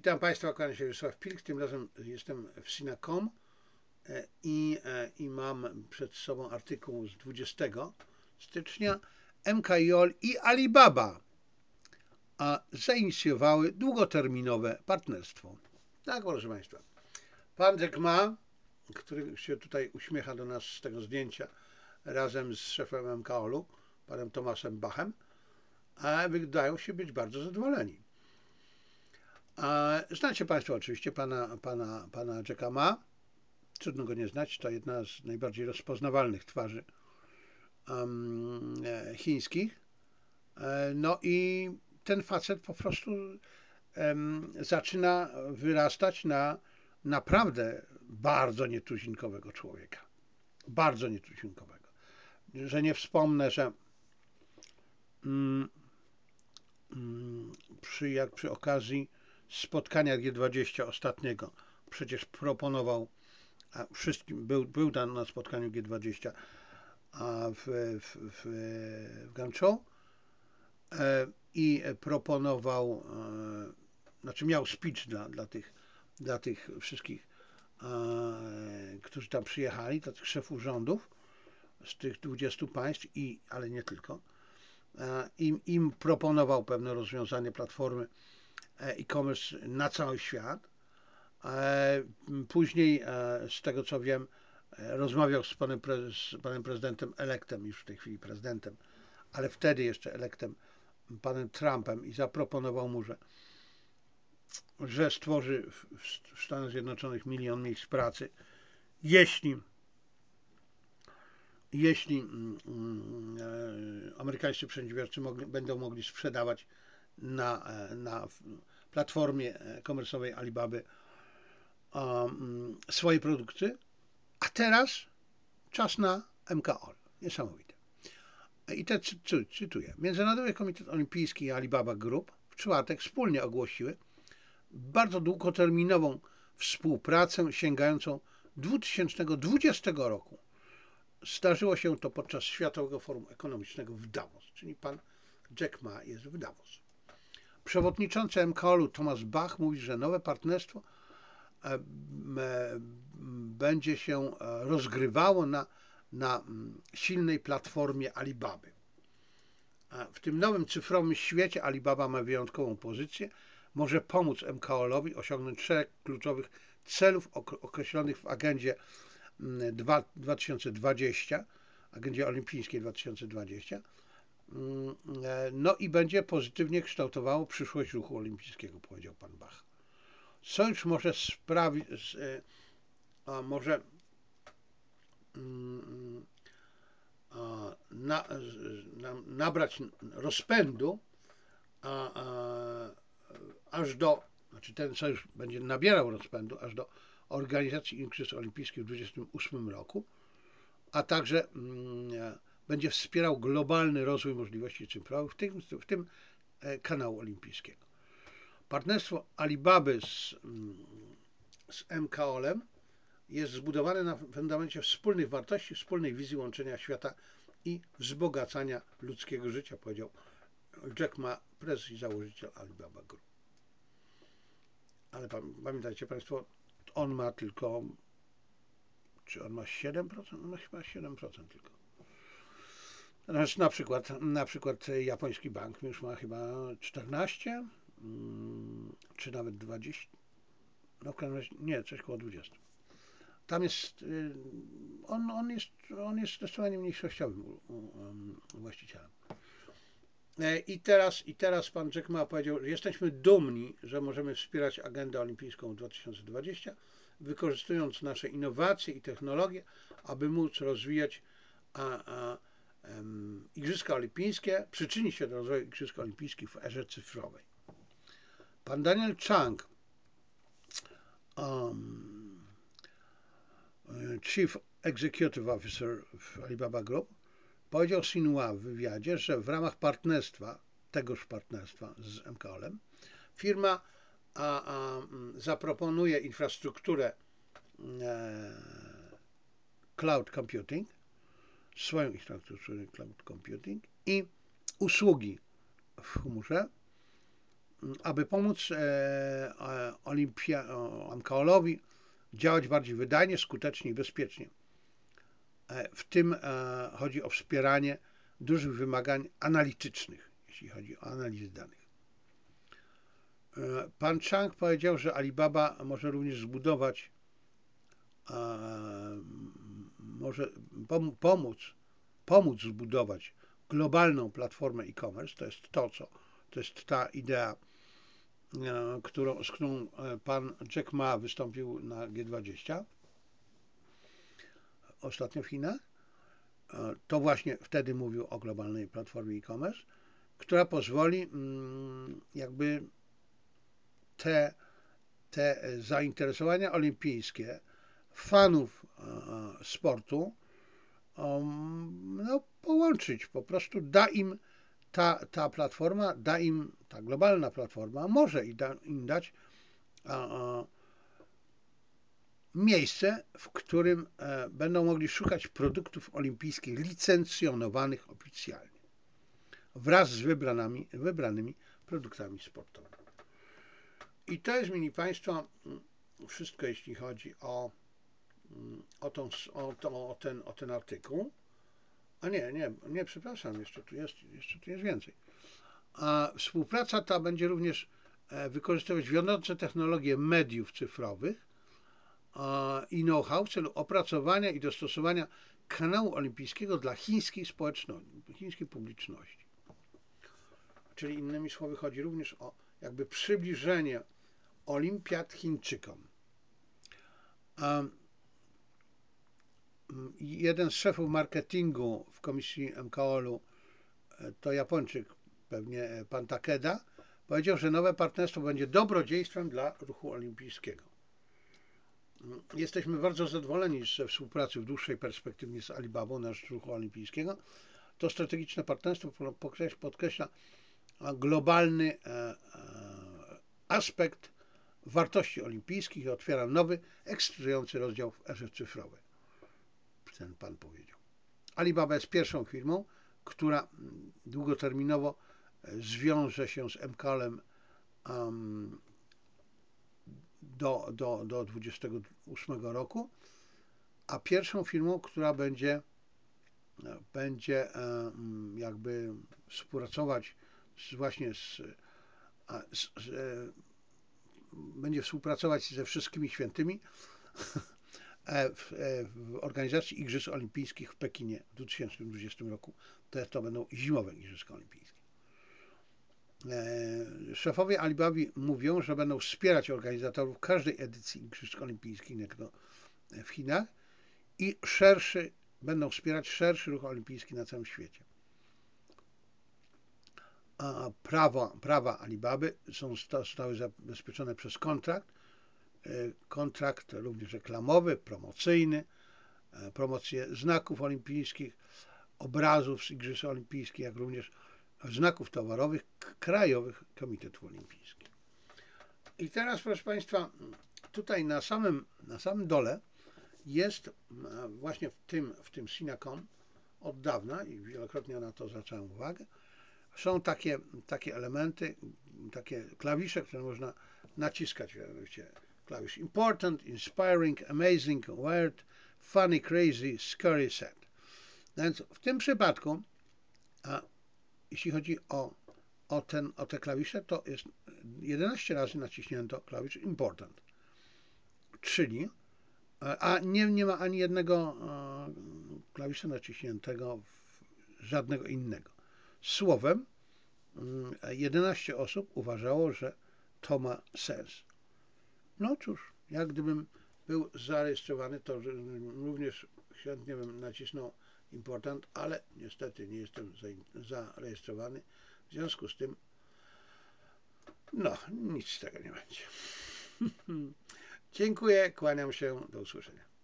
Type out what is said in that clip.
Witam Państwa, kłaniam się Wiesław Pilk. Tym razem jestem w Sina.com i mam przed sobą artykuł z 20 stycznia. MKOL i Alibaba zainicjowały długoterminowe partnerstwo. Tak, proszę Państwa. Pan Jack Ma, który się tutaj uśmiecha do nas z tego zdjęcia razem z szefem MKOL-u, panem Thomasem Bachem, wydają się być bardzo zadowoleni. Znacie Państwo oczywiście pana Jacka Ma. Trudno go nie znać. To jedna z najbardziej rozpoznawalnych twarzy chińskich. No i ten facet po prostu zaczyna wyrastać na naprawdę bardzo nietuzinkowego człowieka. Bardzo nietuzinkowego. Że nie wspomnę, że przy okazji spotkania G20 ostatniego przecież proponował wszystkim, był tam na spotkaniu G20 w Guangzhou i proponował, znaczy miał speech dla tych wszystkich, którzy tam przyjechali, dla tych szefów rządów z tych 20 państw, ale nie tylko. Im proponował pewne rozwiązanie platformy e-commerce na cały świat. Później, z tego co wiem, rozmawiał z panem prezydentem elektem, już w tej chwili prezydentem, ale wtedy jeszcze elektem, panem Trumpem, i zaproponował mu, że stworzy w Stanach Zjednoczonych 1 milion miejsc pracy, jeśli amerykańscy przedsiębiorcy będą mogli sprzedawać na platformie komersowej Alibaby swoje produkty, a teraz czas na MKOL. Niesamowite. I te cytuję. Międzynarodowy Komitet Olimpijski i Alibaba Group w czwartek wspólnie ogłosiły bardzo długoterminową współpracę sięgającą 2020 roku. Zdarzyło się to podczas Światowego Forum Ekonomicznego w Davos, czyli pan Jack Ma jest w Davos. Przewodniczący MKOL-u Thomas Bach mówi, że nowe partnerstwo będzie się rozgrywało na silnej platformie Alibaby. W tym nowym cyfrowym świecie Alibaba ma wyjątkową pozycję, może pomóc MKOL-owi osiągnąć szereg kluczowych celów określonych w agendzie 2020, agendzie olimpijskiej 2020, no i będzie pozytywnie kształtowało przyszłość ruchu olimpijskiego, powiedział pan Bach. Sojusz może nabrać rozpędu aż do, znaczy ten sojusz będzie nabierał rozpędu aż do organizacji Igrzysk Olimpijskich w 2028 roku, a także będzie wspierał globalny rozwój możliwości cyfrowych, w tym kanału olimpijskiego. Partnerstwo Alibaby z MKOL-em jest zbudowane na fundamencie wspólnych wartości, wspólnej wizji łączenia świata i wzbogacania ludzkiego życia, powiedział Jack Ma, prezes i założyciel Alibaba Group. Ale pamiętajcie Państwo, on ma tylko, czy on ma 7%? On ma chyba 7% tylko. Natomiast na przykład japoński bank już ma chyba 14, czy nawet 20, no w każdym razie, nie, coś koło 20. Tam jest, on jest zdecydowanie mniejszościowym właścicielem. I teraz pan Jack Ma powiedział, że jesteśmy dumni, że możemy wspierać agendę olimpijską 2020, wykorzystując nasze innowacje i technologie, aby móc rozwijać Igrzyska Olimpijskie, przyczynić się do rozwoju Igrzysk Olimpijskich w erze cyfrowej. Pan Daniel Chang, Chief Executive Officer w Alibaba Group, powiedział Xinhua w wywiadzie, że w ramach tegoż partnerstwa z MKOL-em, firma zaproponuje infrastrukturę cloud computing, swoją infrastrukturę cloud computing i usługi w chmurze aby pomóc MKOL-owi działać bardziej wydajnie, skutecznie i bezpiecznie. W tym chodzi o wspieranie dużych wymagań analitycznych, jeśli chodzi o analizę danych. Pan Chang powiedział, że Alibaba może również zbudować, może pomóc zbudować globalną platformę e-commerce. To jest ta idea, z którą pan Jack Ma wystąpił na G20 ostatnio w Chinach. To właśnie wtedy mówił o globalnej platformie e-commerce, która pozwoli jakby te zainteresowania olimpijskie fanów sportu połączyć. Po prostu da im ta platforma, ta globalna platforma może im dać miejsce, w którym będą mogli szukać produktów olimpijskich licencjonowanych oficjalnie wraz z wybranymi produktami sportowymi. I to jest, mili Państwo, wszystko, jeśli chodzi o ten artykuł. A nie, przepraszam, jeszcze tu jest więcej. A współpraca ta będzie również wykorzystywać wiodące technologie mediów cyfrowych i know-how w celu opracowania i dostosowania kanału olimpijskiego dla chińskiej publiczności. Czyli innymi słowy chodzi również o jakby przybliżenie olimpiad Chińczykom. Jeden z szefów marketingu w komisji MKOL-u, to Japończyk, pewnie pan Takeda, powiedział, że nowe partnerstwo będzie dobrodziejstwem dla ruchu olimpijskiego. Jesteśmy bardzo zadowoleni ze współpracy w dłuższej perspektywie z Alibabą na rzecz ruchu olimpijskiego. To strategiczne partnerstwo podkreśla globalny aspekt wartości olimpijskich i otwiera nowy, ekscytujący rozdział w erze cyfrowej. Ten pan powiedział. Alibaba jest pierwszą firmą, która długoterminowo zwiąże się z MKOL-em do 2028 roku, a pierwszą firmą, która będzie jakby współpracować będzie współpracować ze wszystkimi świętymi w organizacji Igrzysk Olimpijskich w Pekinie w 2020 roku. To będą zimowe Igrzyska Olimpijskie. Szefowie Alibaby mówią, że będą wspierać organizatorów każdej edycji Igrzysk Olimpijskich w Chinach i będą wspierać szerszy ruch olimpijski na całym świecie. A prawa Alibaby zostały zabezpieczone przez kontrakt również reklamowy, promocyjny, promocję znaków olimpijskich, obrazów z Igrzysk Olimpijskich, jak również znaków towarowych krajowych komitetów olimpijskich. I teraz, proszę Państwa, tutaj na samym dole jest właśnie w tym Sinacom od dawna i wielokrotnie na to zwracałem uwagę, są takie elementy, takie klawisze, które można naciskać, mianowicie klawisz important, inspiring, amazing, weird, funny, crazy, scary, sad. Więc w tym przypadku, jeśli chodzi o te klawisze, to jest 11 razy naciśnięto klawisz important, czyli nie ma ani jednego klawisza naciśniętego żadnego innego. Słowem, 11 osób uważało, że to ma sens. No cóż, jak gdybym był zarejestrowany, to również chętnie bym nacisnął important, ale niestety nie jestem zarejestrowany. W związku z tym, nic z tego nie będzie. Dziękuję, kłaniam się, do usłyszenia.